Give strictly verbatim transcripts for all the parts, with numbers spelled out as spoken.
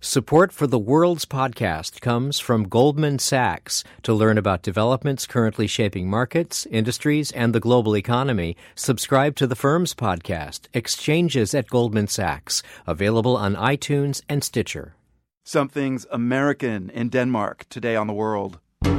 Support for the World's Podcast comes from Goldman Sachs. To learn about developments currently shaping markets, industries, and the global economy, subscribe to the firm's podcast, Exchanges at Goldman Sachs, available on iTunes and Stitcher. Something's American in Denmark today on The World.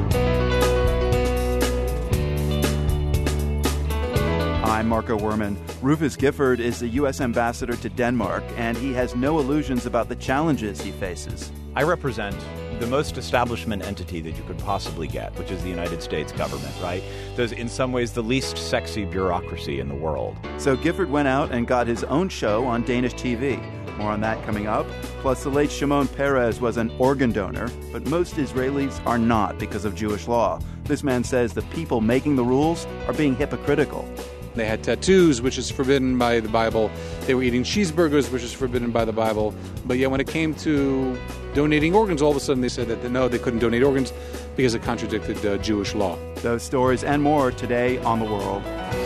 I'm Marco Werman. Rufus Gifford is the U S ambassador to Denmark, and he has no illusions about the challenges he faces. I represent the most establishment entity that you could possibly get, which is the United States government, right? There's in some ways the least sexy bureaucracy in the world. So Gifford went out and got his own show on Danish T V. More on that coming up. Plus, the late Shimon Peres was an organ donor, but most Israelis are not because of Jewish law. This man says the people making the rules are being hypocritical. They had tattoos, which is forbidden by the Bible. They were eating cheeseburgers, which is forbidden by the Bible. But yet when it came to donating organs, all of a sudden they said that no, they couldn't donate organs because it contradicted uh, Jewish law. Those stories and more today on The World.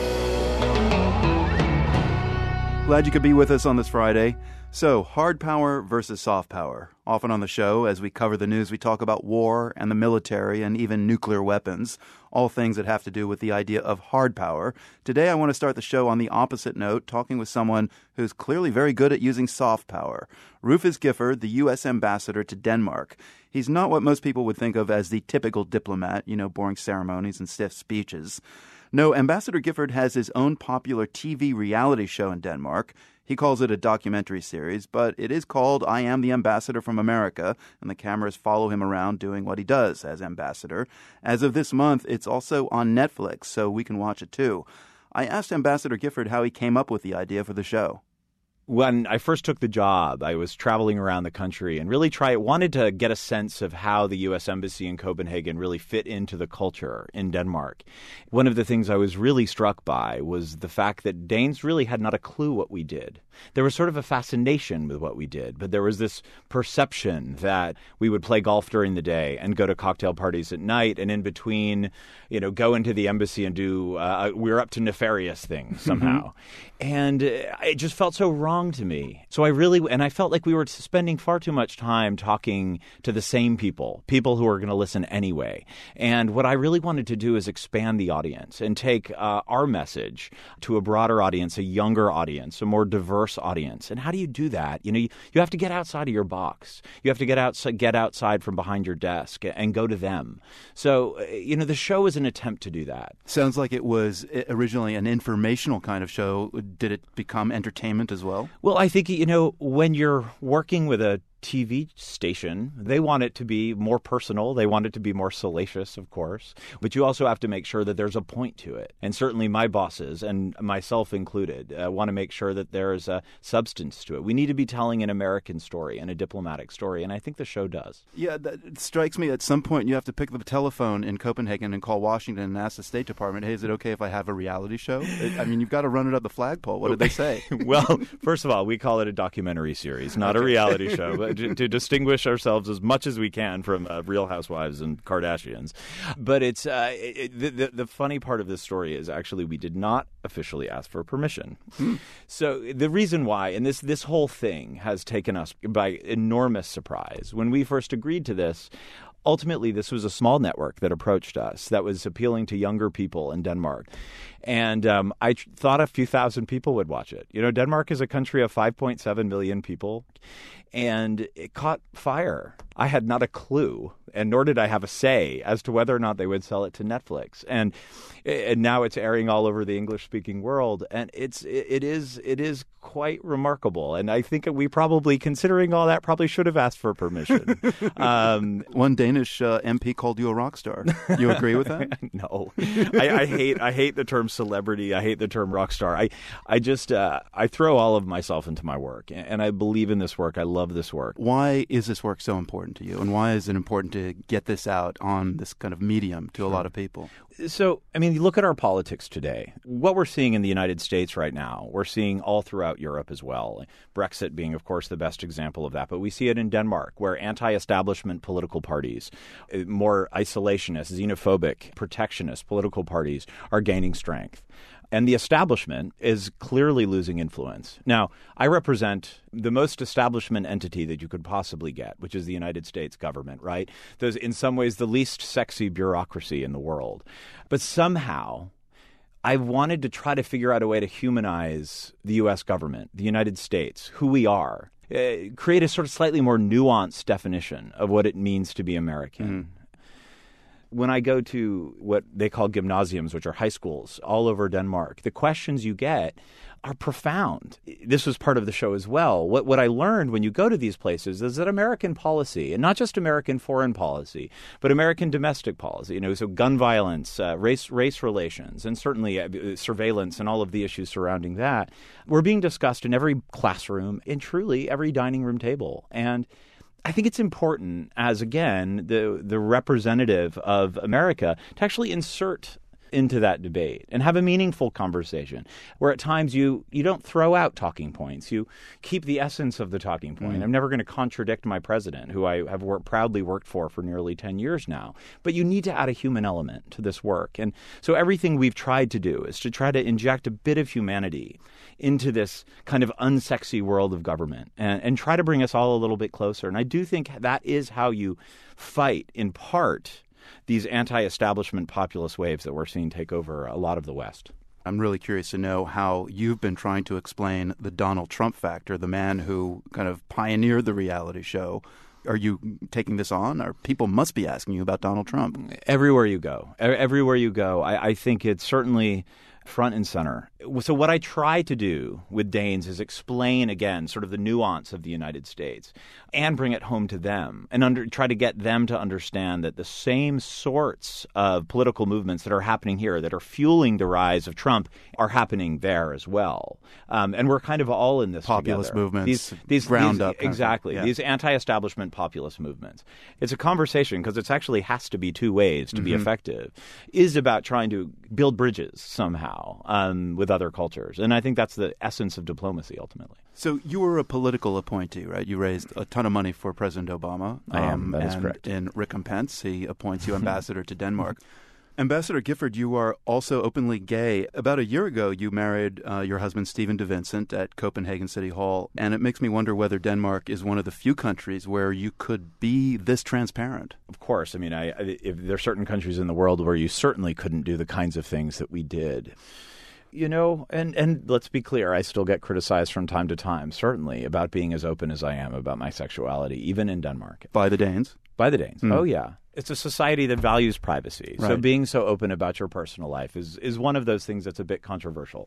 Glad you could be with us on this Friday. So, hard power versus soft power. Often on the show, as we cover the news, we talk about war and the military and even nuclear weapons, all things that have to do with the idea of hard power. Today, I want to start the show on the opposite note, talking with someone who's clearly very good at using soft power. Rufus Gifford, the U S ambassador to Denmark. He's not what most people would think of as the typical diplomat, you know, boring ceremonies and stiff speeches. No, Ambassador Gifford has his own popular T V reality show in Denmark. He calls it a documentary series, but it is called I Am the Ambassador from America, and the cameras follow him around doing what he does as ambassador. As of this month, it's also on Netflix, so we can watch it too. I asked Ambassador Gifford how he came up with the idea for the show. When I first took the job, I was traveling around the country and really try wanted to get a sense of how the U S Embassy in Copenhagen really fit into the culture in Denmark. One of the things I was really struck by was the fact that Danes really had not a clue what we did. There was sort of a fascination with what we did, but there was this perception that we would play golf during the day and go to cocktail parties at night, and in between, you know, go into the embassy and do, uh, we were up to nefarious things somehow. And it just felt so wrong to me. So I really, and I felt like we were spending far too much time talking to the same people, people who are going to listen anyway. And what I really wanted to do is expand the audience and take uh, our message to a broader audience, a younger audience, a more diverse audience. And how do you do that? You know, you, you have to get outside of your box. You have to get outside, get outside from behind your desk and go to them. So, you know, the show is an attempt to do that. Sounds like it was originally an informational kind of show. Did it become entertainment as well? Well, I think, you know, when you're working with a T V station, they want it to be more personal. They want it to be more salacious, of course. But you also have to make sure that there's a point to it. And certainly my bosses, and myself included, uh, want to make sure that there's a substance to it. We need to be telling an American story and a diplomatic story, and I think the show does. Yeah, that, it strikes me at some point you have to pick the telephone in Copenhagen and call Washington and ask the State Department, hey, is it okay if I have a reality show? It, I mean, you've got to run it up the flagpole. What did they say? Well, first of all, we call it a documentary series, not a reality show. But To, to distinguish ourselves as much as we can from uh, Real Housewives and Kardashians. But it's uh, it, the, the, the funny part of this story is actually we did not officially ask for permission. Mm. So the reason why, and this, this whole thing has taken us by enormous surprise. When we first agreed to this, ultimately, this was a small network that approached us that was appealing to younger people in Denmark. And um, I tr- thought a few thousand people would watch it. You know, Denmark is a country of five point seven million people, and it caught fire. I had not a clue, and nor did I have a say as to whether or not they would sell it to Netflix. And and now it's airing all over the English-speaking world, and it's it is it is quite remarkable. And I think we probably, considering all that, probably should have asked for permission. um, One Danish uh, M P called you a rock star. You agree with that? No, I, I hate I hate the term celebrity. I hate the term rock star. I I just uh, I throw all of myself into my work, and I believe in this work. I love this work. Why is this work so important to you, and why is it important to get this out on this kind of medium to a lot of people? So, I mean, you look at our politics today. What we're seeing in the United States right now, we're seeing all throughout Europe as well. Brexit being, of course, the best example of that. But we see it in Denmark, where anti-establishment political parties, more isolationist, xenophobic, protectionist political parties are gaining strength. And the establishment is clearly losing influence. Now, I represent the most establishment entity that you could possibly get, which is the United States government, right? There's in some ways the least sexy bureaucracy in the world. But somehow, I wanted to try to figure out a way to humanize the U S government, the United States, who we are, uh, create a sort of slightly more nuanced definition of what it means to be American. Mm-hmm. When I go to what they call gymnasiums, which are high schools all over Denmark, the questions you get are profound. This was part of the show as well. What what I learned when you go to these places is that American policy, and not just American foreign policy, but American domestic policy, you know, so gun violence, uh, race race relations, and certainly uh, surveillance and all of the issues surrounding that, were being discussed in every classroom and truly every dining room table. And I think it's important as, again, the the representative of America to actually insert into that debate and have a meaningful conversation where at times you you don't throw out talking points. You keep the essence of the talking point. Mm. I'm never going to contradict my president, who I have worked, proudly worked for for nearly ten years now. But you need to add a human element to this work. And so everything we've tried to do is to try to inject a bit of humanity into this kind of unsexy world of government and, and try to bring us all a little bit closer. And I do think that is how you fight, in part, these anti-establishment populist waves that we're seeing take over a lot of the West. I'm really curious to know how you've been trying to explain the Donald Trump factor, the man who kind of pioneered the reality show. Are you taking this on? Or people must be asking you about Donald Trump. Everywhere you go. Everywhere you go. I, I think it's certainly front and center. So what I try to do with Danes is explain, again, sort of the nuance of the United States and bring it home to them and under, try to get them to understand that the same sorts of political movements that are happening here, that are fueling the rise of Trump, are happening there as well. Um, and we're kind of all in this populist together. movements, these, these, ground these, up. Exactly. Yeah. These anti-establishment populist movements. It's a conversation, because it actually has to be two ways to mm-hmm. be effective, is about trying to build bridges somehow um, with other cultures. And I think that's the essence of diplomacy, ultimately. So you were a political appointee, right? You raised a ton of money for President Obama. I am. That um, is and correct. In recompense, he appoints you ambassador to Denmark. Ambassador Gifford, you are also openly gay. About a year ago, you married uh, your husband, Stephen de Vincent, at Copenhagen City Hall. And it makes me wonder whether Denmark is one of the few countries where you could be this transparent. Of course. I mean, I, I, if there are certain countries in the world where you certainly couldn't do the kinds of things that we did. You know, and, and let's be clear, I still get criticized from time to time, certainly, about being as open as I am about my sexuality, even in Denmark. By the Danes? By the Danes. Mm. Oh, yeah. It's a society that values privacy. Right. So being so open about your personal life is, is one of those things that's a bit controversial.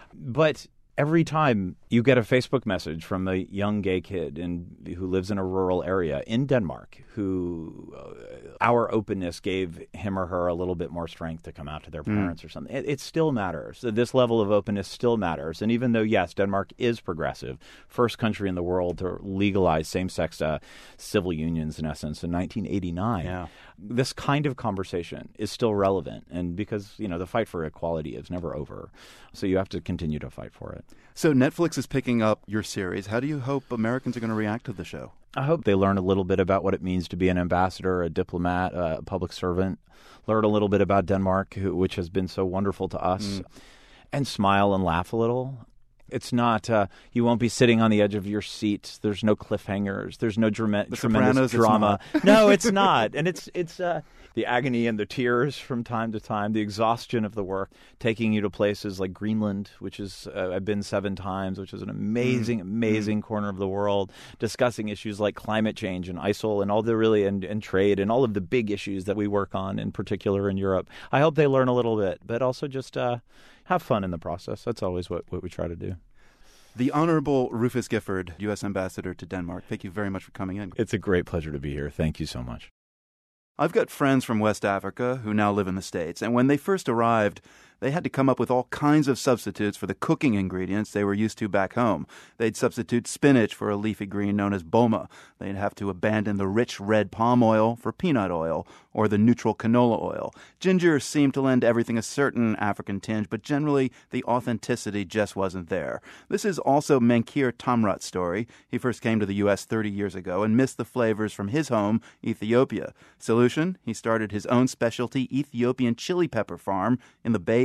But every time you get a Facebook message from a young gay kid in, who lives in a rural area in Denmark, who uh, our openness gave him or her a little bit more strength to come out to their parents mm. or something, it, it still matters. This level of openness still matters. And even though, yes, Denmark is progressive, first country in the world to legalize same-sex uh, civil unions, in essence, in nineteen eighty-nine, yeah. this kind of conversation is still relevant. And because, you know, the fight for equality is never over. So you have to continue to fight for it. So Netflix is picking up your series. How do you hope Americans are going to react to the show? I hope they learn a little bit about what it means to be an ambassador, a diplomat, a public servant, learn a little bit about Denmark, who, which has been so wonderful to us, mm. and smile and laugh a little. It's not, uh, you won't be sitting on the edge of your seat. There's no cliffhangers. There's no drama- the tremendous Sopranos, drama. It's no, it's not. And it's it's uh, the agony and the tears from time to time, the exhaustion of the work, taking you to places like Greenland, which is, uh, I've been seven times, which is an amazing, mm. amazing mm. corner of the world, discussing issues like climate change and I S I L and all the really, and, and trade and all of the big issues that we work on, in particular in Europe. I hope they learn a little bit, but also just uh, have fun in the process. That's always what, what we try to do. The Honorable Rufus Gifford, U S Ambassador to Denmark, thank you very much for coming in. It's a great pleasure to be here. Thank you so much. I've got friends from West Africa who now live in the States, and when they first arrived, they had to come up with all kinds of substitutes for the cooking ingredients they were used to back home. They'd substitute spinach for a leafy green known as boma. They'd have to abandon the rich red palm oil for peanut oil or the neutral canola oil. Ginger seemed to lend everything a certain African tinge, but generally the authenticity just wasn't there. This is also Menkir Tamrat's story. He first came to the U S thirty years ago and missed the flavors from his home, Ethiopia. Solution? He started his own specialty Ethiopian chili pepper farm in the Bay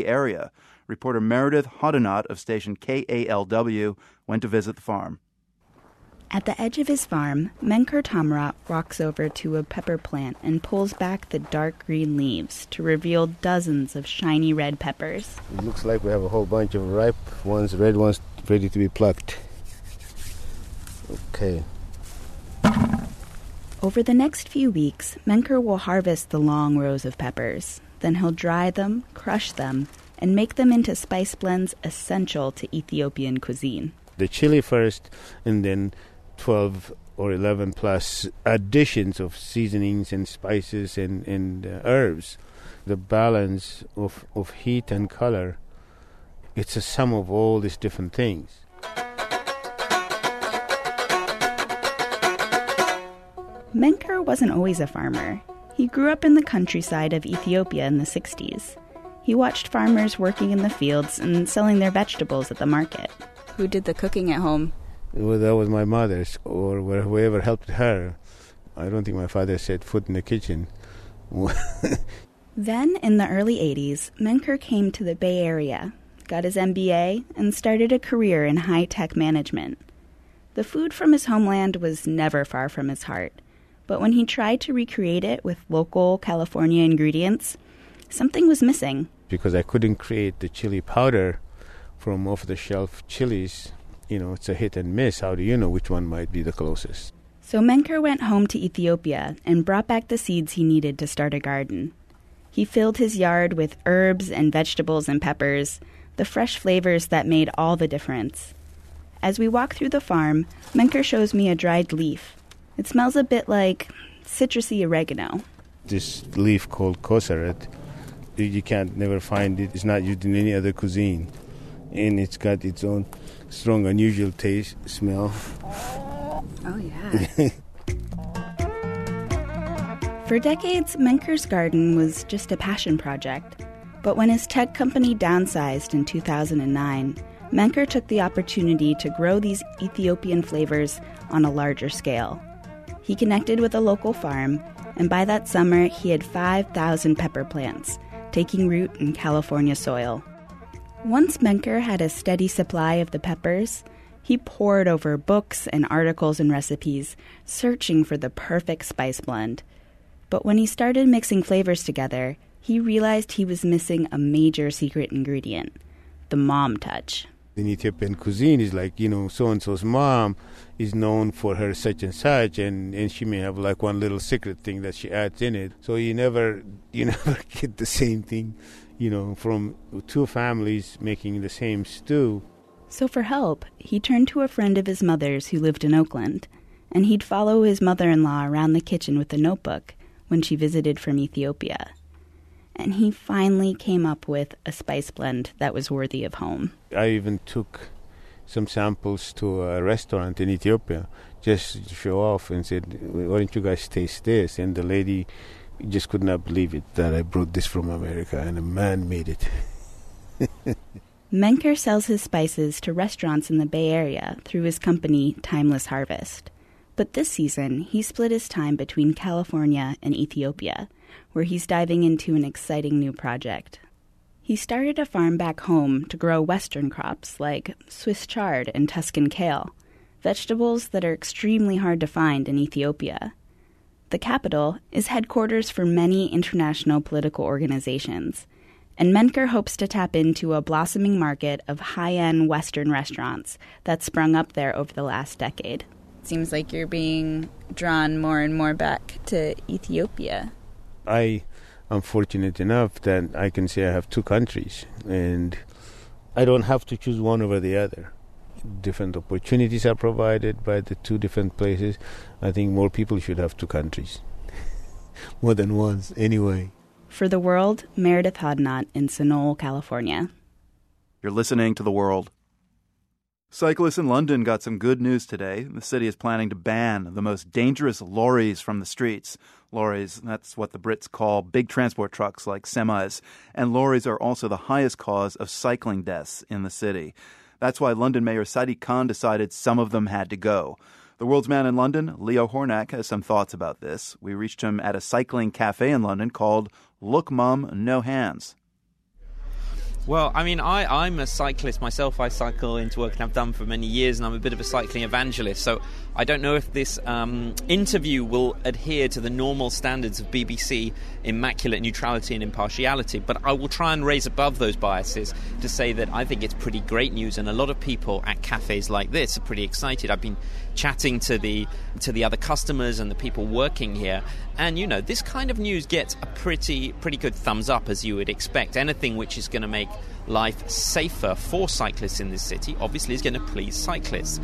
Bay Area. Reporter Meredith Hoddinott of station K A L W went to visit the farm. At the edge of his farm, Menkar Tamrat walks over to a pepper plant and pulls back the dark green leaves to reveal dozens of shiny red peppers. It looks like we have a whole bunch of ripe ones, red ones, ready to be plucked. Okay. Over the next few weeks, Menkar will harvest the long rows of peppers. Then he'll dry them, crush them, and make them into spice blends essential to Ethiopian cuisine. The chili first, and then twelve or eleven plus additions of seasonings and spices and, and uh, herbs. The balance of, of heat and color, it's a sum of all these different things. Menkar wasn't always a farmer. He grew up in the countryside of Ethiopia in the sixties. He watched farmers working in the fields and selling their vegetables at the market. Who did the cooking at home? Well, that was my mother's, or whoever helped her. I don't think my father set foot in the kitchen. Then, in the early eighties, Menkar came to the Bay Area, got his M B A, and started a career in high-tech management. The food from his homeland was never far from his heart, but when he tried to recreate it with local California ingredients, something was missing. Because I couldn't create the chili powder from off-the-shelf chilies, you know, it's a hit and miss. How do you know which one might be the closest? So Menkar went home to Ethiopia and brought back the seeds he needed to start a garden. He filled his yard with herbs and vegetables and peppers, the fresh flavors that made all the difference. As we walk through the farm, Menkar shows me a dried leaf. It smells a bit like citrusy oregano. This leaf called kosaret, you can't never find it. It's not used in any other cuisine. And it's got its own strong, unusual taste, smell. Oh, yeah. For decades, Menkar's garden was just a passion project. But when his tech company downsized in two thousand nine, Menkar took the opportunity to grow these Ethiopian flavors on a larger scale. He connected with a local farm, and by that summer, he had five thousand pepper plants, taking root in California soil. Once Menkar had a steady supply of the peppers, he pored over books and articles and recipes, searching for the perfect spice blend. But when he started mixing flavors together, he realized he was missing a major secret ingredient, the mom touch. In Ethiopian cuisine, is like, you know, so-and-so's mom is known for her such and such, and, and she may have like one little secret thing that she adds in it. So you never, you never get the same thing, you know, from two families making the same stew. So for help, he turned to a friend of his mother's who lived in Oakland, and he'd follow his mother-in-law around the kitchen with a notebook when she visited from Ethiopia. And he finally came up with a spice blend that was worthy of home. I even took some samples to a restaurant in Ethiopia just to show off and said, why don't you guys taste this? And the lady just could not believe it that I brought this from America and a man made it. Menkar sells his spices to restaurants in the Bay Area through his company, Timeless Harvest. But this season, he split his time between California and Ethiopia, where he's diving into an exciting new project. He started a farm back home to grow Western crops like Swiss chard and Tuscan kale, vegetables that are extremely hard to find in Ethiopia. The capital is headquarters for many international political organizations, and Menkar hopes to tap into a blossoming market of high-end Western restaurants that sprung up there over the last decade. Seems like you're being drawn more and more back to Ethiopia. I am fortunate enough that I can say I have two countries, and I don't have to choose one over the other. Different opportunities are provided by the two different places. I think more people should have two countries. More than once, anyway. For The World, Meredith Hoddinott in Sonoma, California. You're listening to The World. Cyclists in London got some good news today. The city is planning to ban the most dangerous lorries from the streets. Lorries, that's what the Brits call big transport trucks like semis. And lorries are also the highest cause of cycling deaths in the city. That's why London Mayor Sadiq Khan decided some of them had to go. The World's Man in London, Leo Hornak, has some thoughts about this. We reached him at a cycling cafe in London called Look Mum, No Hands. Well, I mean, I, I'm a cyclist myself. I cycle into work and have done for many years, and I'm a bit of a cycling evangelist. So I don't know if this um, interview will adhere to the normal standards of B B C immaculate neutrality and impartiality, but I will try and raise above those biases to say that I think it's pretty great news, and a lot of people at cafes like this are pretty excited. I've been chatting to the to the other customers and the people working here, and you know, this kind of news gets a pretty pretty good thumbs up, as you would expect. Anything which is going to make life safer for cyclists in this city obviously is going to please cyclists.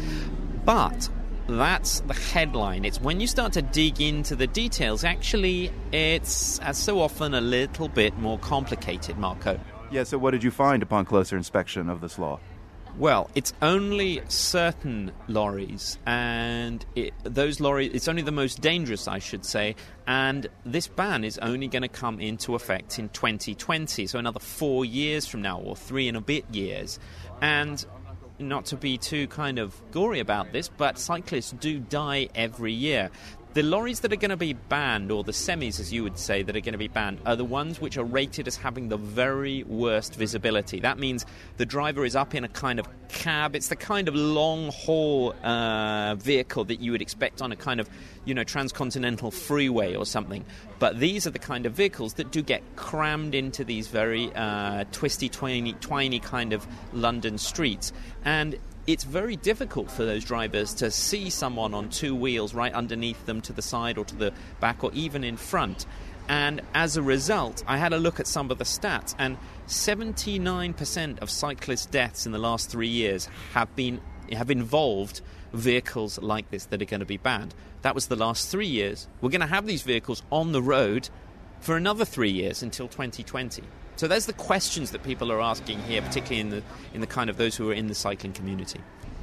But that's the headline. It's when you start to dig into the details, actually it's, as so often, a little bit more complicated, Marco. Yeah, so what did you find upon closer inspection of this law? Well, it's only certain lorries, and it, those lorries, it's only the most dangerous, I should say, and this ban is only going to come into effect in twenty twenty, so another four years from now, or three and a bit years. And not to be too kind of gory about this, but cyclists do die every year. The lorries that are going to be banned, or the semis, as you would say, that are going to be banned, are the ones which are rated as having the very worst visibility. That means the driver is up in a kind of cab. It's the kind of long-haul uh, vehicle that you would expect on a kind of, you know, transcontinental freeway or something. But these are the kind of vehicles that do get crammed into these very uh, twisty, twiny, twiny kind of London streets. And it's very difficult for those drivers to see someone on two wheels right underneath them, to the side or to the back or even in front. And as a result, I had a look at some of the stats, and seventy-nine percent of cyclist deaths in the last three years have been have involved vehicles like this that are going to be banned. That was the last three years. We're going to have these vehicles on the road for another three years until twenty twenty. So there's the questions that people are asking here, particularly in the in the kind of those who are in the cycling community.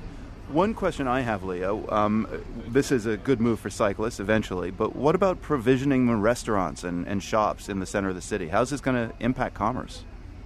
One question I have, Leo, um, this is a good move for cyclists eventually, but what about provisioning restaurants and, and shops in the center of the city? How's this going to impact commerce?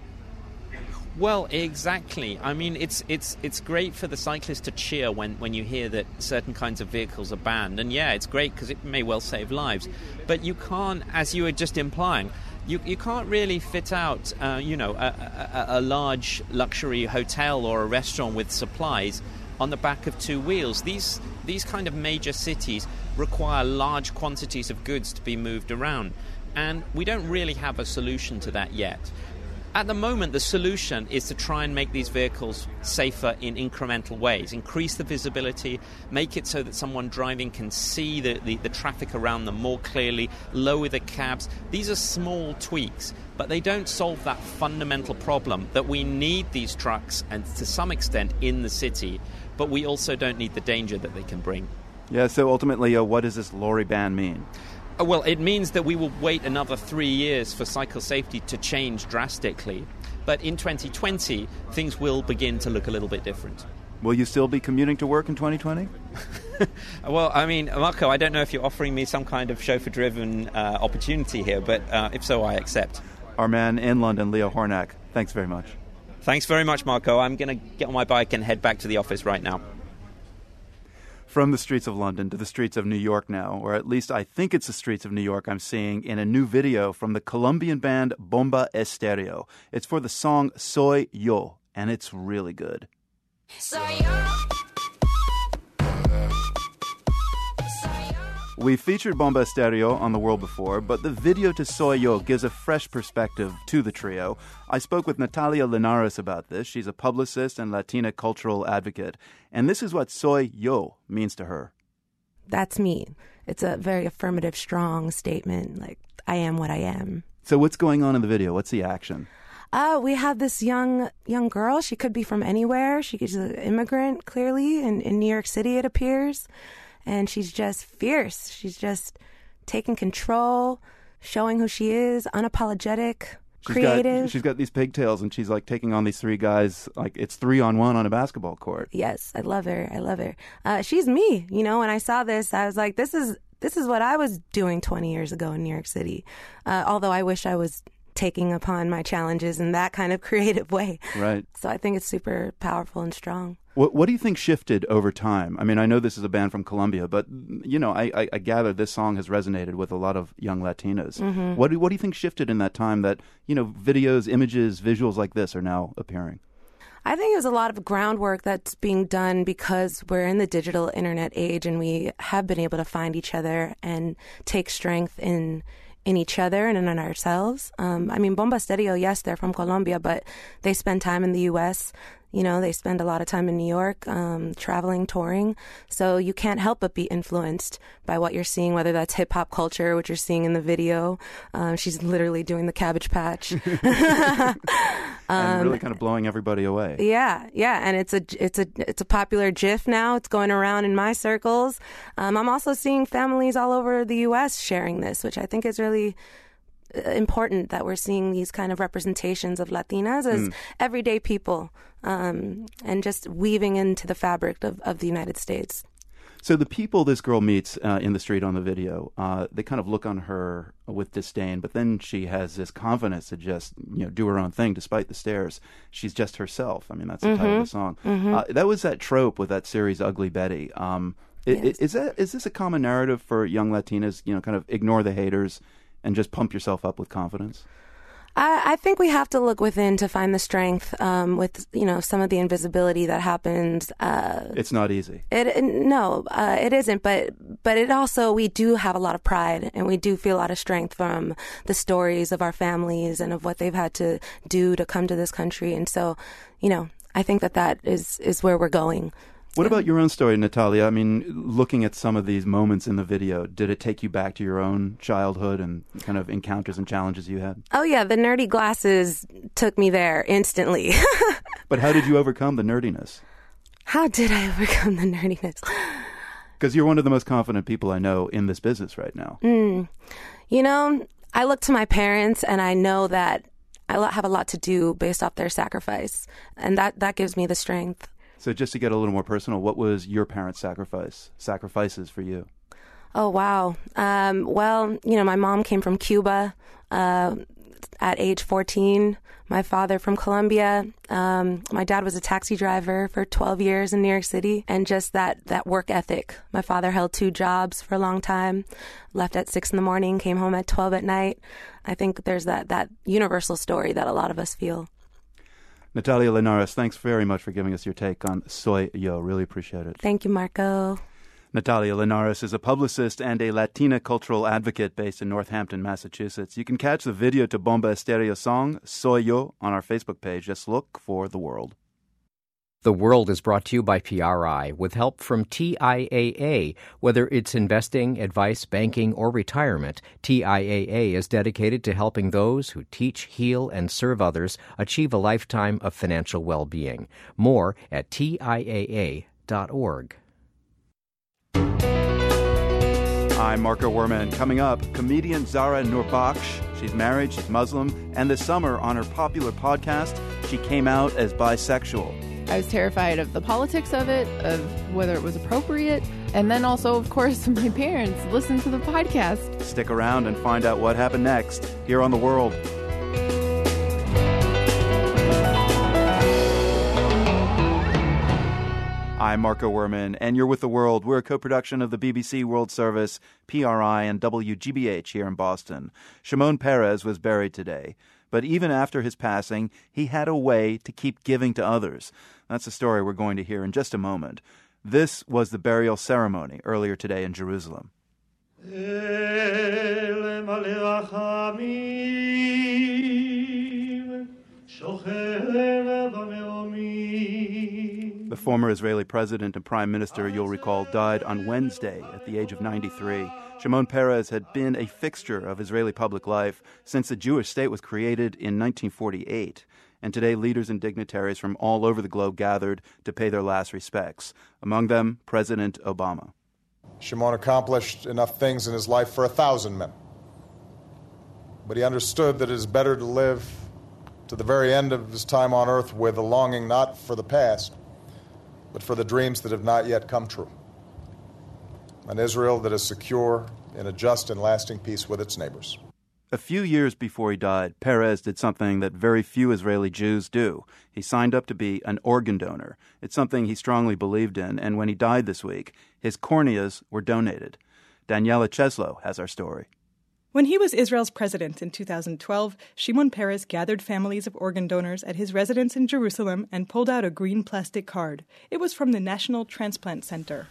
Well, exactly. I mean, it's it's it's great for the cyclists to cheer when, when you hear that certain kinds of vehicles are banned. And yeah, it's great because it may well save lives. But you can't, as you were just implying, You you can't really fit out, uh, you know, a, a, a large luxury hotel or a restaurant with supplies on the back of two wheels. These these kind of major cities require large quantities of goods to be moved around, and we don't really have a solution to that yet. At the moment, the solution is to try and make these vehicles safer in incremental ways, increase the visibility, make it so that someone driving can see the, the, the traffic around them more clearly, lower the cabs. These are small tweaks, but they don't solve that fundamental problem that we need these trucks, and to some extent in the city, but we also don't need the danger that they can bring. Yeah, so ultimately, uh, what does this lorry ban mean? Well, it means that we will wait another three years for cycle safety to change drastically. But in twenty twenty, things will begin to look a little bit different. Will you still be commuting to work in twenty twenty? Well, I mean, Marco, I don't know if you're offering me some kind of chauffeur-driven uh, opportunity here, but uh, if so, I accept. Our man in London, Leo Hornak, thanks very much. Thanks very much, Marco. I'm going to get on my bike and head back to the office right now. From the streets of London to the streets of New York now, or at least I think it's the streets of New York I'm seeing in a new video from the Colombian band Bomba Estéreo. It's for the song Soy Yo, and it's really good. Soy yo. We featured Bomba Estéreo on The World before, but the video to Soy Yo gives a fresh perspective to the trio. I spoke with Natalia Linares about this. She's a publicist and Latina cultural advocate. And this is what Soy Yo means to her. That's me. It's a very affirmative, strong statement, like, I am what I am. So what's going on in the video? What's the action? Uh, we have this young young girl. She could be from anywhere. She's an immigrant, clearly, in, in New York City, it appears. And she's just fierce. She's just taking control, showing who she is, unapologetic, she's creative. Got, she's got these pigtails, and she's like taking on these three guys like it's three on one on a basketball court. Yes, I love her. I love her. Uh, she's me. You know, when I saw this, I was like, this is this is what I was doing twenty years ago in New York City. Uh, although I wish I was taking upon my challenges in that kind of creative way. Right. So I think it's super powerful and strong. What, what do you think shifted over time? I mean, I know this is a band from Colombia, but, you know, I, I, I gather this song has resonated with a lot of young Latinas. Mm-hmm. What do, what do you think shifted in that time that, you know, videos, images, visuals like this are now appearing? I think it was a lot of groundwork that's being done because we're in the digital internet age and we have been able to find each other and take strength in in each other and in ourselves. Um, I mean, Bomba Stereo, yes, they're from Colombia, but they spend time in the U S. You know, they spend a lot of time in New York, um, traveling, touring. So you can't help but be influenced by what you're seeing, whether that's hip hop culture, which you're seeing in the video. Um, she's literally doing the Cabbage Patch. And really kind of blowing everybody away. Yeah, yeah, and it's a it's a it's a popular GIF now. It's going around in my circles. Um, I'm also seeing families all over the U S sharing this, which I think is really important that we're seeing these kind of representations of Latinas as mm. everyday people, um, and just weaving into the fabric of, of the United States. So the people this girl meets uh, in the street on the video, uh, they kind of look on her with disdain, but then she has this confidence to just, you know, do her own thing despite the stares. She's just herself. I mean, that's the mm-hmm. title of the song. Mm-hmm. Uh, that was that trope with that series, Ugly Betty. Um, yes. is, is that is this a common narrative for young Latinas? You know, kind of ignore the haters and just pump yourself up with confidence? I, I think we have to look within to find the strength um, with, you know, some of the invisibility that happens. Uh, it's not easy. It no, uh, it isn't. But but it also, we do have a lot of pride and we do feel a lot of strength from the stories of our families and of what they've had to do to come to this country. And so, you know, I think that that is, is where we're going. What about your own story, Natalia? I mean, looking at some of these moments in the video, did it take you back to your own childhood and kind of encounters and challenges you had? Oh, yeah. The nerdy glasses took me there instantly. But how did you overcome the nerdiness? How did I overcome the nerdiness? Because you're one of the most confident people I know in this business right now. Mm. You know, I look to my parents and I know that I have a lot to do based off their sacrifice. And that, that gives me the strength. So just to get a little more personal, what was your parents' sacrifice, sacrifices for you? Oh, wow. Um, well, you know, my mom came from Cuba uh, at age fourteen. My father from Colombia. Um, my dad was a taxi driver for twelve years in New York City. And just that, that work ethic. My father held two jobs for a long time, left at six in the morning, came home at twelve at night. I think there's that, that universal story that a lot of us feel. Natalia Linares, thanks very much for giving us your take on Soy Yo. Really appreciate it. Thank you, Marco. Natalia Linares is a publicist and a Latina cultural advocate based in Northampton, Massachusetts. You can catch the video to Bomba Estéreo song, Soy Yo, on our Facebook page. Just look for The World. The World is brought to you by P R I with help from T I A A. Whether it's investing, advice, banking, or retirement, T I A A is dedicated to helping those who teach, heal, and serve others achieve a lifetime of financial well-being. More at T I A A dot org. I'm Marco Werman. Coming up, comedian Zara Noorbakhsh. She's married, she's Muslim, and this summer on her popular podcast, she came out as bisexual. I was terrified of the politics of it, of whether it was appropriate, and then also, of course, my parents listened to the podcast. Stick around and find out what happened next here on The World. I'm Marco Werman, and you're with The World. We're a co-production of the B B C World Service, P R I, and W G B H here in Boston. Shimon Peres was buried today. But even after his passing, he had a way to keep giving to others. That's a story we're going to hear in just a moment. This was the burial ceremony earlier today in Jerusalem. The former Israeli president and prime minister, you'll recall, died on Wednesday at the age of ninety-three. Shimon Peres had been a fixture of Israeli public life since the Jewish state was created in nineteen forty-eight. And today, leaders and dignitaries from all over the globe gathered to pay their last respects. Among them, President Obama. Shimon accomplished enough things in his life for a thousand men. But he understood that it is better to live to the very end of his time on earth with a longing not for the past, but for the dreams that have not yet come true. An Israel that is secure in a just and lasting peace with its neighbors. A few years before he died, Peres did something that very few Israeli Jews do. He signed up to be an organ donor. It's something he strongly believed in, and when he died this week, his corneas were donated. Daniela Cheslow has our story. When he was Israel's president in two thousand twelve, Shimon Peres gathered families of organ donors at his residence in Jerusalem and pulled out a green plastic card. It was from the National Transplant Center.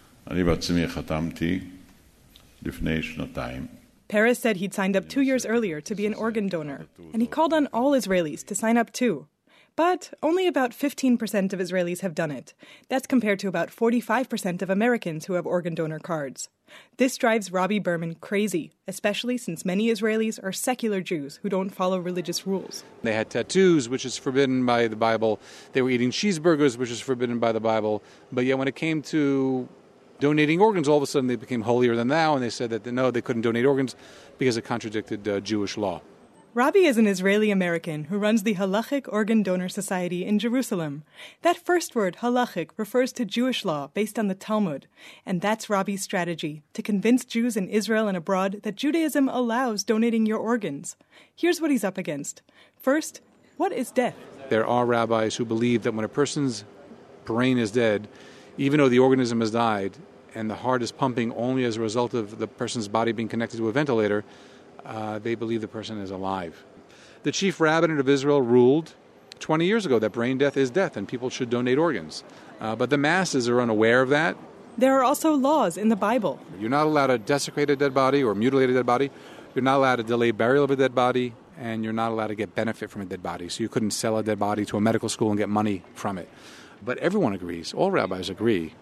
Peres said he'd signed up two years earlier to be an organ donor, and he called on all Israelis to sign up too. But only about fifteen percent of Israelis have done it. That's compared to about forty-five percent of Americans who have organ donor cards. This drives Robbie Berman crazy, especially since many Israelis are secular Jews who don't follow religious rules. They had tattoos, which is forbidden by the Bible. They were eating cheeseburgers, which is forbidden by the Bible. But yet when it came to donating organs, all of a sudden they became holier than thou, and they said that no, they couldn't donate organs because it contradicted uh, Jewish law. Robbie is an Israeli-American who runs the Halachic Organ Donor Society in Jerusalem. That first word, halachic, refers to Jewish law based on the Talmud. And that's Robbie's strategy, to convince Jews in Israel and abroad that Judaism allows donating your organs. Here's what he's up against. First, what is death? There are rabbis who believe that when a person's brain is dead, even though the organism has died, and the heart is pumping only as a result of the person's body being connected to a ventilator, uh, they believe the person is alive. The chief rabbinate of Israel ruled twenty years ago that brain death is death and people should donate organs. Uh, but the masses are unaware of that. There are also laws in the Bible. You're not allowed to desecrate a dead body or mutilate a dead body. You're not allowed to delay burial of a dead body, and you're not allowed to get benefit from a dead body. So you couldn't sell a dead body to a medical school and get money from it. But everyone agrees, all rabbis agree,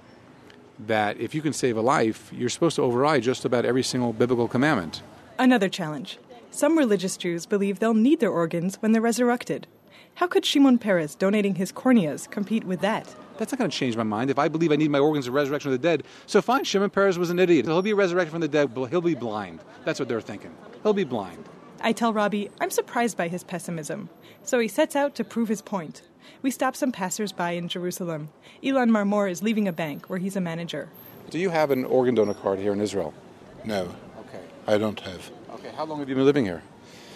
that if you can save a life, you're supposed to override just about every single biblical commandment. Another challenge. Some religious Jews believe they'll need their organs when they're resurrected. How could Shimon Peres donating his corneas compete with that? That's not going to change my mind. If I believe I need my organs for resurrection of the dead, so fine, Shimon Peres was an idiot. He'll be resurrected from the dead, but he'll be blind. That's what they're thinking. He'll be blind. I tell Robbie I'm surprised by his pessimism. So he sets out to prove his point. We stop some passers-by in Jerusalem. Ilan Marmor is leaving a bank where he's a manager. Do you have an organ donor card here in Israel? No. Okay. I don't have. Okay. How long have you been living here?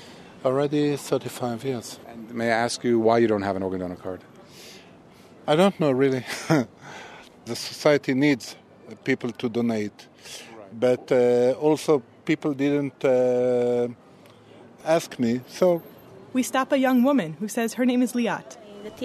Already thirty-five years. And may I ask you why you don't have an organ donor card? I don't know, really. The society needs people to donate. Right. But uh, also people didn't uh, ask me, so... We stop a young woman who says her name is Liat.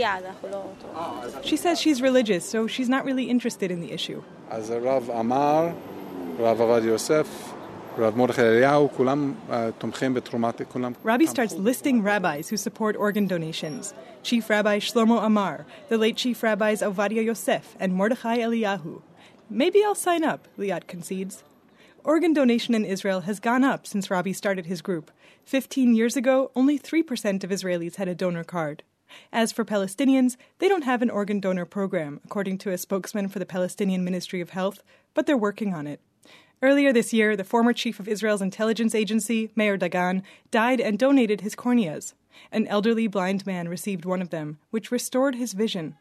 She says she's religious, so she's not really interested in the issue. As Rav Amar, Rav Avad Yosef, Rav Mordechai Eliyahu, kulam tomchem betrumat, kulam. Rabbi starts listing rabbis who support organ donations. Chief Rabbi Shlomo Amar, the late Chief Rabbis Ovadia Yosef and Mordechai Eliyahu. Maybe I'll sign up, Liat concedes. Organ donation in Israel has gone up since Rabbi started his group. Fifteen years ago, only three percent of Israelis had a donor card. As for Palestinians, they don't have an organ donor program, according to a spokesman for the Palestinian Ministry of Health, but they're working on it. Earlier this year, the former chief of Israel's intelligence agency, Meir Dagan, died and donated his corneas. An elderly blind man received one of them, which restored his vision.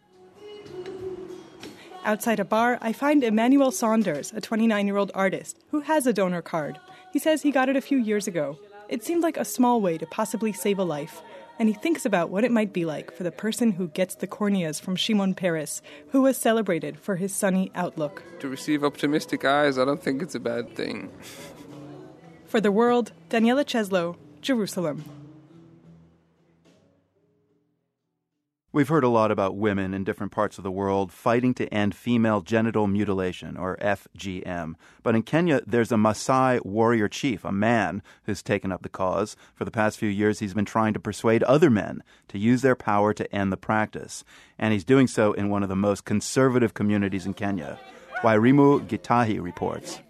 Outside a bar, I find Emmanuel Saunders, a twenty-nine-year-old artist, who has a donor card. He says he got it a few years ago. It seemed like a small way to possibly save a life. And he thinks about what it might be like for the person who gets the corneas from Shimon Peres, who was celebrated for his sunny outlook. To receive optimistic eyes, I don't think it's a bad thing. For The World, Daniela Cheslow, Jerusalem. We've heard a lot about women in different parts of the world fighting to end female genital mutilation, or F G M. But in Kenya, there's a Maasai warrior chief, a man, who's taken up the cause. For the past few years, he's been trying to persuade other men to use their power to end the practice. And he's doing so in one of the most conservative communities in Kenya. Wairimu Gitahi reports.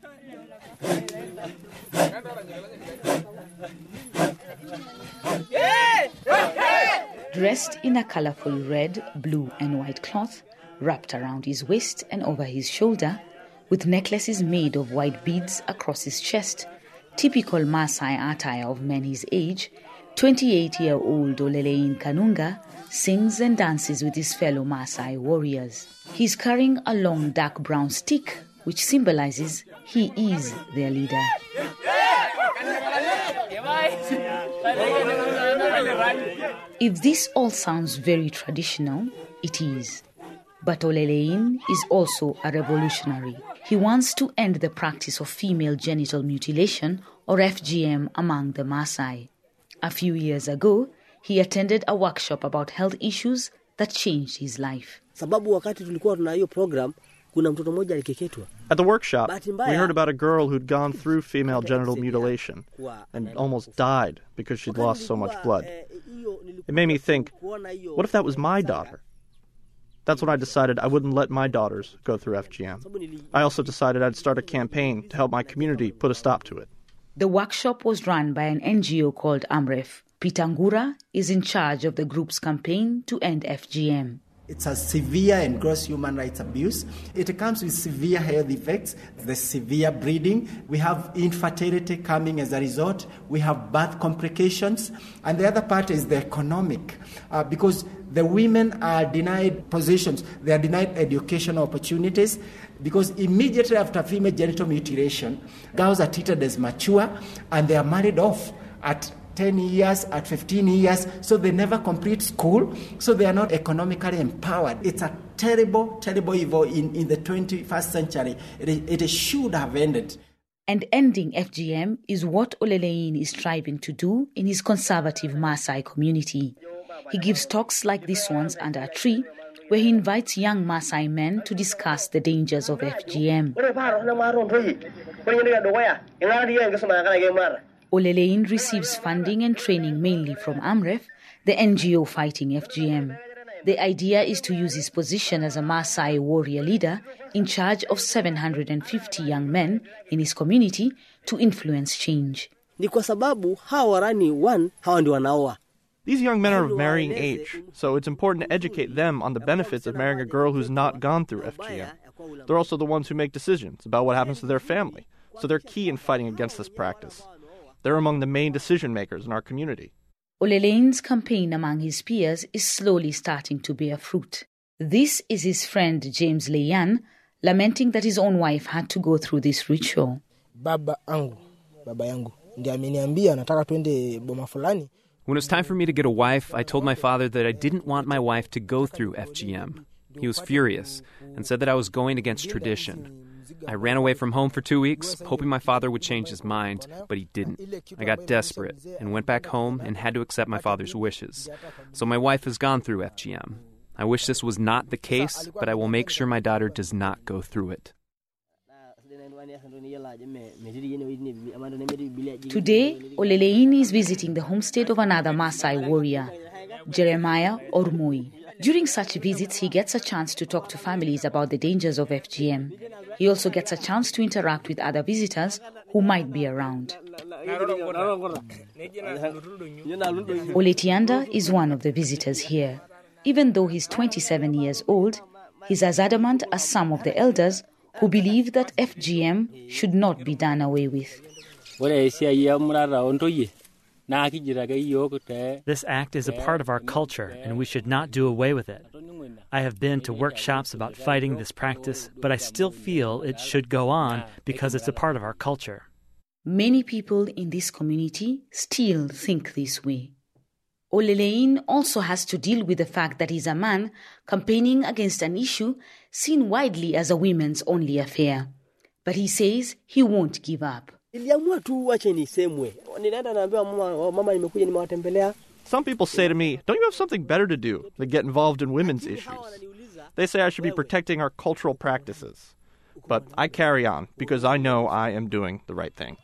Dressed in a colorful red, blue and white cloth, wrapped around his waist and over his shoulder, with necklaces made of white beads across his chest, typical Maasai attire of men his age, twenty-eight-year-old Olelein Kanunga sings and dances with his fellow Maasai warriors. He's carrying a long dark brown stick, which symbolizes he is their leader. If this all sounds very traditional, it is. But Olelein is also a revolutionary. He wants to end the practice of female genital mutilation, or F G M, among the Maasai. A few years ago, he attended a workshop about health issues that changed his life. Sababu wakati tulikuwa tuna hiyo program, kuna mtoto mmoja alikeketwa. At the workshop, we heard about a girl who'd gone through female genital mutilation and almost died because she'd lost so much blood. It made me think, what if that was my daughter? That's when I decided I wouldn't let my daughters go through F G M. I also decided I'd start a campaign to help my community put a stop to it. The workshop was run by an N G O called AMREF. Pitangura is in charge of the group's campaign to end F G M. It's a severe and gross human rights abuse. It comes with severe health effects, the severe bleeding. We have infertility coming as a result. We have birth complications. And the other part is the economic, uh, because the women are denied positions. They are denied educational opportunities because immediately after female genital mutilation, girls are treated as mature and they are married off at ten years, at fifteen years, so they never complete school, so they are not economically empowered. It's a terrible, terrible evil in, in the twenty-first century. It, it should have ended. And ending F G M is what Olelein is striving to do in his conservative Maasai community. He gives talks like this one's under a tree, where he invites young Maasai men to discuss the dangers of F G M. Olelein receives funding and training mainly from AMREF, the N G O fighting F G M. The idea is to use his position as a Maasai warrior leader in charge of seven hundred fifty young men in his community to influence change. Ni kwa sababu hawa warani one hawa ndio wanaoa. These young men are of marrying age, so it's important to educate them on the benefits of marrying a girl who's not gone through F G M. They're also the ones who make decisions about what happens to their family, so they're key in fighting against this practice. They're among the main decision makers in our community. Olelein's campaign among his peers is slowly starting to bear fruit. This is his friend James Leyan, lamenting that his own wife had to go through this ritual. Baba angu, baba yangu, ndiye ameniambia nataka twende boma fulani. When it was time for me to get a wife, I told my father that I didn't want my wife to go through F G M. He was furious and said that I was going against tradition. I ran away from home for two weeks, hoping my father would change his mind, but he didn't. I got desperate and went back home and had to accept my father's wishes. So my wife has gone through F G M. I wish this was not the case, but I will make sure my daughter does not go through it. Today, Olelein is visiting the homestead of another Maasai warrior, Jeremiah Ormui. During such visits, he gets a chance to talk to families about the dangers of F G M. He also gets a chance to interact with other visitors who might be around. Oletianda is one of the visitors here. Even though he's twenty-seven years old, he's as adamant as some of the elders who believe that F G M should not be done away with. This act is a part of our culture, and we should not do away with it. I have been to workshops about fighting this practice, but I still feel it should go on because it's a part of our culture. Many people in this community still think this way. Olelein also has to deal with the fact that he's a man campaigning against an issue seen widely as a women's only affair. But he says he won't give up. Some people say to me, don't you have something better to do than get involved in women's issues? They say I should be protecting our cultural practices. But I carry on because I know I am doing the right thing.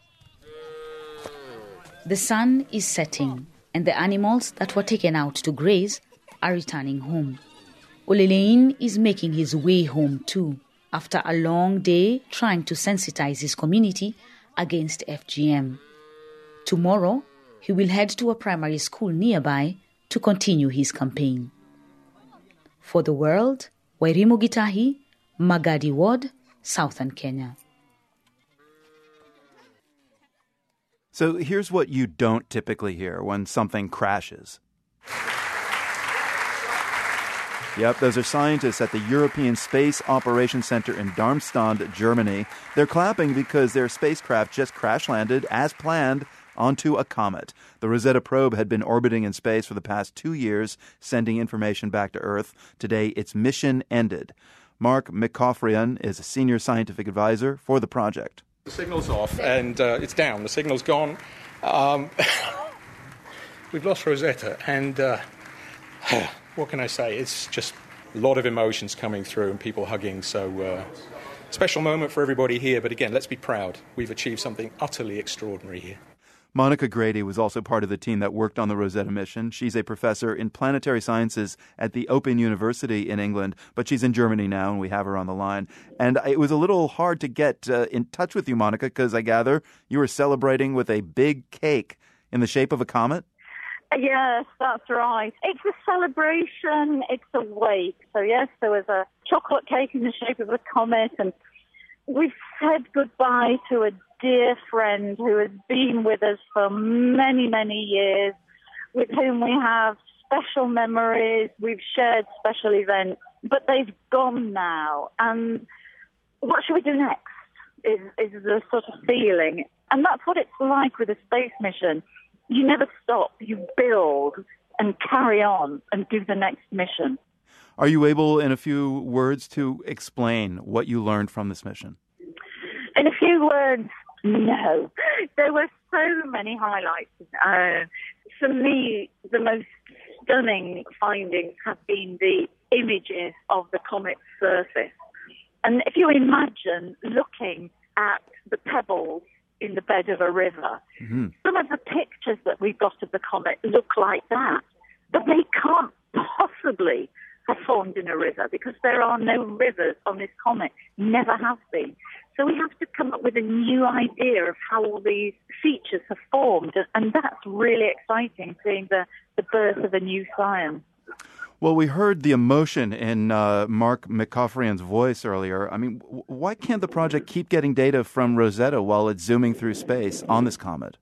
The sun is setting, and the animals that were taken out to graze are returning home. Olelein is making his way home too, after a long day trying to sensitize his community against F G M. Tomorrow, he will head to a primary school nearby to continue his campaign. For the World, Wairimu Gitahi, Magadi Ward, Southern Kenya. So here's what you don't typically hear when something crashes. Yep, those are scientists at the European Space Operations Center in Darmstadt, Germany. They're clapping because their spacecraft just crash-landed as planned onto a comet. The Rosetta probe had been orbiting in space for the past two years, sending information back to Earth. Today, its mission ended. Mark Micofrian is a senior scientific advisor for the project. The signal's off and uh, it's down. The signal's gone. Um, we've lost Rosetta, and uh, what can I say? It's just a lot of emotions coming through and people hugging. So, uh, special moment for everybody here. But again, let's be proud. We've achieved something utterly extraordinary here. Monica Grady was also part of the team that worked on the Rosetta mission. She's a professor in planetary sciences at the Open University in England, but she's in Germany now, and we have her on the line. And it was a little hard to get uh, in touch with you, Monica, because I gather you were celebrating with a big cake in the shape of a comet? Yes, that's right. It's a celebration. It's a wake. So, yes, there was a chocolate cake in the shape of a comet, and we've said goodbye to a dear friend who has been with us for many, many years, with whom we have special memories, we've shared special events, but they've gone now. And what should we do next is, is the sort of feeling. And that's what it's like with a space mission. You never stop. You build and carry on and do the next mission. Are you able, in a few words, to explain what you learned from this mission? In a few words, no. There were so many highlights. Uh, for me, the most stunning findings have been the images of the comet's surface. And if you imagine looking at the pebbles in the bed of a river, mm-hmm. some of the pictures that we've got of the comet look like that. But they can't possibly have formed in a river because there are no rivers on this comet, never have been. So we have to come up with a new idea of how all these features have formed, and that's really exciting, seeing the, the birth of a new science. Well, we heard the emotion in uh, Mark Micofrian's voice earlier. I mean, w- why can't the project keep getting data from Rosetta while it's zooming through space on this comet?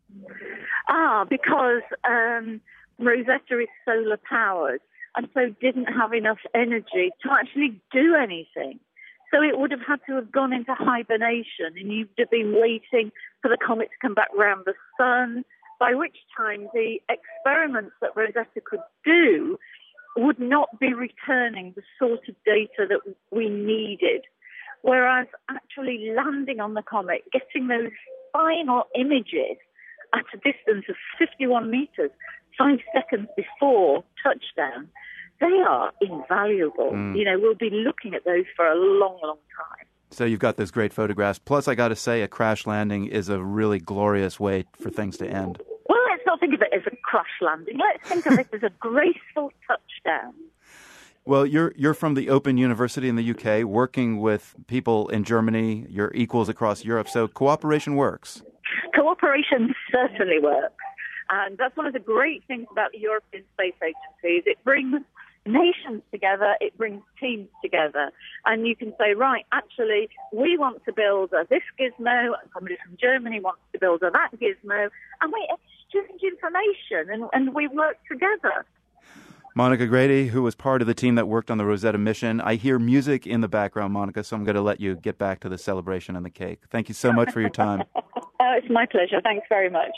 Ah, because um, Rosetta is solar-powered and so didn't have enough energy to actually do anything. So it would have had to have gone into hibernation, and you'd have been waiting for the comet to come back round the sun, by which time the experiments that Rosetta could do would not be returning the sort of data that we needed. Whereas actually landing on the comet, getting those final images at a distance of fifty-one meters, five seconds before touchdown, they are invaluable. Mm. You know, we'll be looking at those for a long, long time. So you've got those great photographs. Plus, I got to say, a crash landing is a really glorious way for things to end. Well, let's not think of it as a crash landing. Let's think of it as a graceful touchdown. Well, you're you're from the Open University in the U K, working with people in Germany, your equals across Europe. So cooperation works. Cooperation certainly works. And that's one of the great things about the European Space Agency is it brings nations together, it brings teams together. And you can say, right, actually, we want to build a this gizmo, and somebody from Germany wants to build a that gizmo, and we exchange information and, and we work together. Monica Grady, who was part of the team that worked on the Rosetta mission. I hear music in the background, Monica, so I'm going to let you get back to the celebration and the cake. Thank you so much for your time. Oh, it's my pleasure. Thanks very much.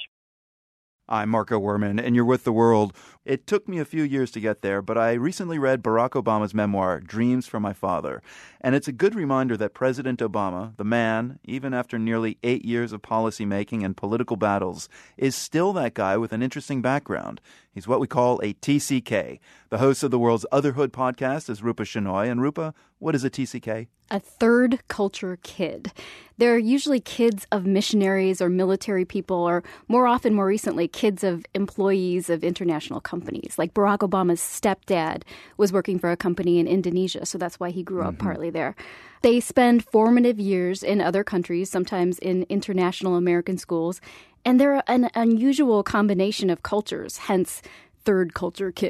I'm Marco Werman, and you're with The World. It took me a few years to get there, but I recently read Barack Obama's memoir, Dreams from My Father. And it's a good reminder that President Obama, the man, even after nearly eight years of policymaking and political battles, is still that guy with an interesting background. He's what we call a T C K. The host of the world's Otherhood podcast is Rupa Shenoy. And Rupa, what is a T C K? A third culture kid. They're usually kids of missionaries or military people, or more often, more recently, kids of employees of international companies. Like Barack Obama's stepdad was working for a company in Indonesia, so that's why he grew up mm-hmm. partly there. They spend formative years in other countries, sometimes in international American schools, and they're an unusual combination of cultures, hence third culture kid.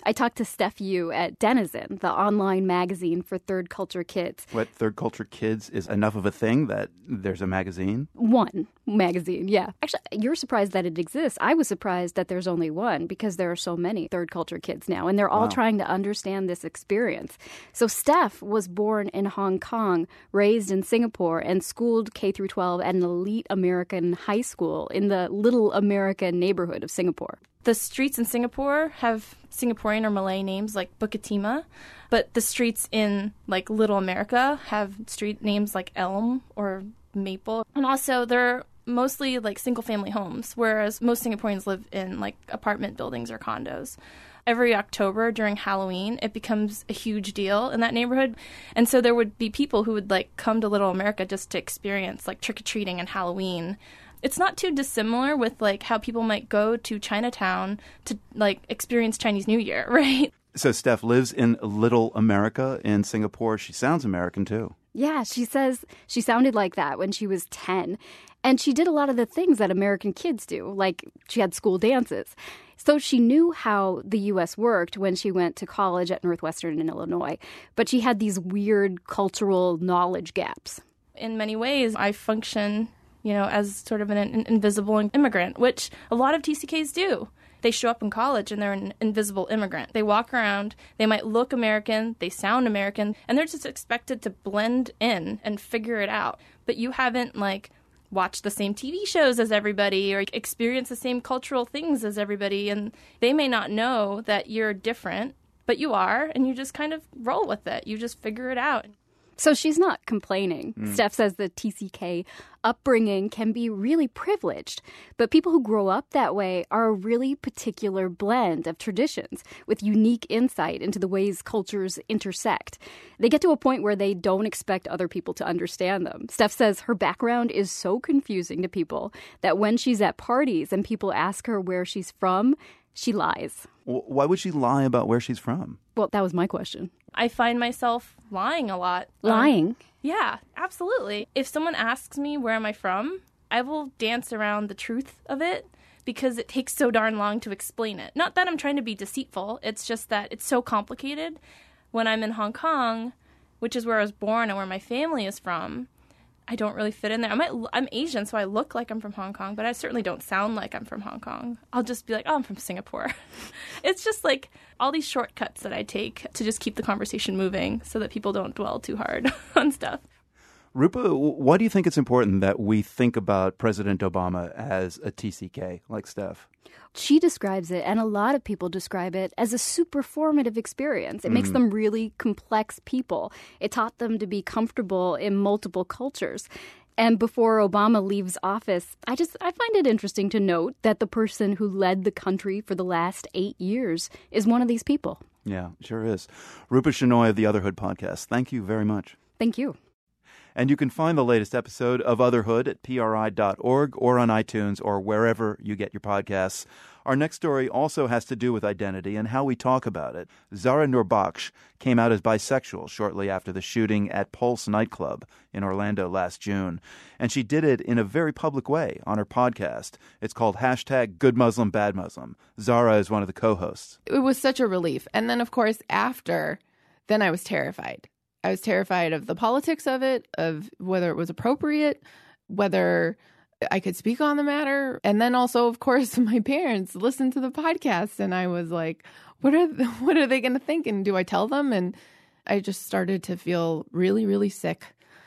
I talked to Steph Yu at Denizen, the online magazine for third culture kids. What, third culture kids is enough of a thing that there's a magazine? One magazine, yeah. Actually, you're surprised that it exists. I was surprised that there's only one because there are so many third culture kids now, and they're all Wow. trying to understand this experience. So Steph was born in Hong Kong, raised in Singapore, and schooled K through twelve at an elite American high school in the Little America neighborhood of Singapore. The streets in Singapore have Singaporean or Malay names like Bukit Timah, but the streets in like Little America have street names like Elm or Maple. And also they're mostly like single family homes, whereas most Singaporeans live in like apartment buildings or condos. Every October during Halloween, it becomes a huge deal in that neighborhood. And so there would be people who would like come to Little America just to experience like trick-or-treating and Halloween. It's not too dissimilar with like how people might go to Chinatown to like experience Chinese New Year, right? So Steph lives in Little America in Singapore. She sounds American too. Yeah, she says she sounded like that when she was ten. And she did a lot of the things that American kids do, like she had school dances. So she knew how the U S worked when she went to college at Northwestern in Illinois. But she had these weird cultural knowledge gaps. In many ways, I function, you know, as sort of an, an invisible immigrant, which a lot of T C Ks do. They show up in college and they're an invisible immigrant. They walk around, they might look American, they sound American, and they're just expected to blend in and figure it out. But you haven't, like, watched the same T V shows as everybody or experience the same cultural things as everybody, and they may not know that you're different, but you are, and you just kind of roll with it. You just figure it out. So she's not complaining. Mm. Steph says the T C K upbringing can be really privileged, but people who grow up that way are a really particular blend of traditions with unique insight into the ways cultures intersect. They get to a point where they don't expect other people to understand them. Steph says her background is so confusing to people that when she's at parties and people ask her where she's from, she lies. Why would she lie about where she's from? Well, that was my question. I find myself lying a lot. Lying? Um, yeah, absolutely. If someone asks me where am I from, I will dance around the truth of it because it takes so darn long to explain it. Not that I'm trying to be deceitful. It's just that it's so complicated. When I'm in Hong Kong, which is where I was born and where my family is from, I don't really fit in there. I might, I'm Asian, so I look like I'm from Hong Kong, but I certainly don't sound like I'm from Hong Kong. I'll just be like, oh, I'm from Singapore. It's just like all these shortcuts that I take to just keep the conversation moving so that people don't dwell too hard on stuff. Rupa, why do you think it's important that we think about President Obama as a T C K, like Steph? She describes it, and a lot of people describe it, as a super formative experience. It mm. makes them really complex people. It taught them to be comfortable in multiple cultures. And before Obama leaves office, I just I find it interesting to note that the person who led the country for the last eight years is one of these people. Yeah, sure is. Rupa Shenoy of the Otherhood podcast. Thank you very much. Thank you. And you can find the latest episode of Otherhood at P R I dot org or on iTunes or wherever you get your podcasts. Our next story also has to do with identity and how we talk about it. Zara Noorbakhsh came out as bisexual shortly after the shooting at Pulse nightclub in Orlando last June. And she did it in a very public way on her podcast. It's called hashtag Good Muslim, Bad Muslim. Zara is one of the co-hosts. It was such a relief. And then, of course, after, then I was terrified. I was terrified of the politics of it, of whether it was appropriate, whether I could speak on the matter. And then also, of course, my parents listened to the podcast and I was like, what are what are they going to think? And do I tell them? And I just started to feel really, really sick.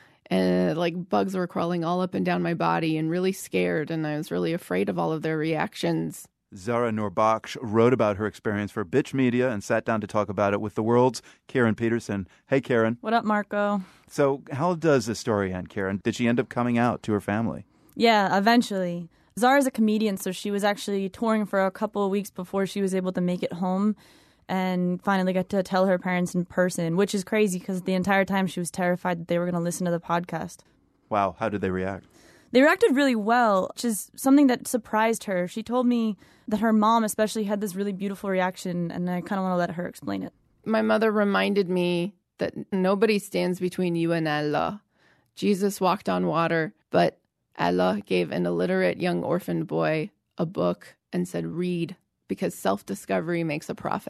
And like bugs were crawling all up and down my body and really scared. And I was really afraid of all of their reactions. Zara Noorbakhsh wrote about her experience for Bitch Media and sat down to talk about it with The World's Karen Peterson. Hey, Karen. What up, Marco? So how does this story end, Karen? Did she end up coming out to her family? Yeah, eventually. Zara's a comedian, so she was actually touring for a couple of weeks before she was able to make it home and finally get to tell her parents in person, which is crazy because the entire time she was terrified that they were going to listen to the podcast. Wow, how did they react? They reacted really well, which is something that surprised her. She told me that her mom especially had this really beautiful reaction, and I kind of want to let her explain it. My mother reminded me that nobody stands between you and Allah. Jesus walked on water, but Allah gave an illiterate young orphan boy a book and said, read, because self-discovery makes a prophet.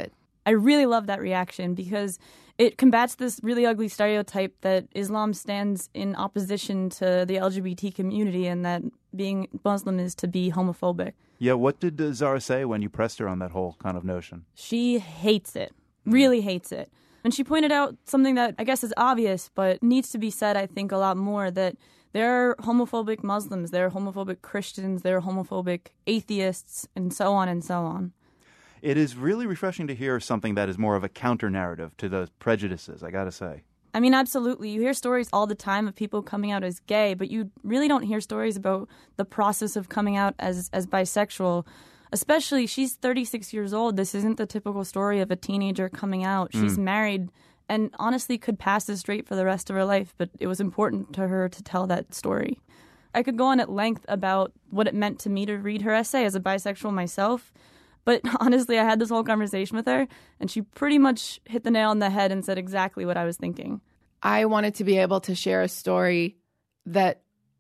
I really love that reaction because it combats this really ugly stereotype that Islam stands in opposition to the L G B T community and that being Muslim is to be homophobic. Yeah, what did uh, Zara say when you pressed her on that whole kind of notion? She hates it, really hates it. And she pointed out something that I guess is obvious, but needs to be said, I think, a lot more, that there are homophobic Muslims, there are homophobic Christians, there are homophobic atheists, and so on and so on. It is really refreshing to hear something that is more of a counter-narrative to those prejudices, I gotta say. I mean, absolutely. You hear stories all the time of people coming out as gay, but you really don't hear stories about the process of coming out as, as bisexual. Especially, she's thirty-six years old. This isn't the typical story of a teenager coming out. She's mm. married and honestly could pass as straight for the rest of her life, but it was important to her to tell that story. I could go on at length about what it meant to me to read her essay as a bisexual myself, but honestly, I had this whole conversation with her, and she pretty much hit the nail on the head and said exactly what I was thinking. I wanted to be able to share a story that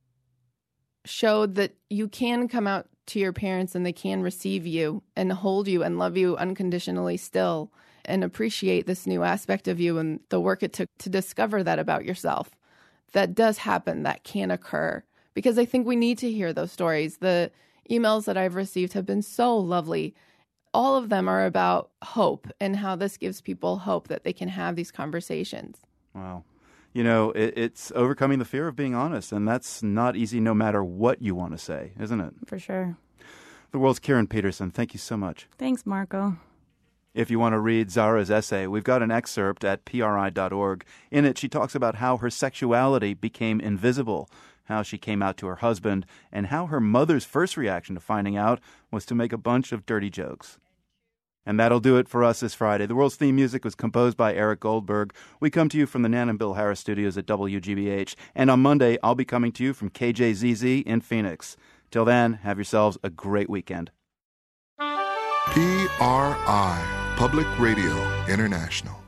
showed that you can come out to your parents and they can receive you and hold you and love you unconditionally still and appreciate this new aspect of you and the work it took to discover that about yourself. That does happen. That can occur. Because I think we need to hear those stories. The emails that I've received have been so lovely. All of them are about hope and how this gives people hope that they can have these conversations. Wow. You know, it, it's overcoming the fear of being honest, and that's not easy no matter what you want to say, isn't it? For sure. The World's Kieran Peterson, thank you so much. Thanks, Marco. If you want to read Zara's essay, we've got an excerpt at P R I dot org. In it, she talks about how her sexuality became invisible, how she came out to her husband, and how her mother's first reaction to finding out was to make a bunch of dirty jokes. And that'll do it for us this Friday. The World's theme music was composed by Eric Goldberg. We come to you from the Nan and Bill Harris studios at W G B H. And on Monday, I'll be coming to you from K J Z Z in Phoenix. Till then, have yourselves a great weekend. P R I, Public Radio International.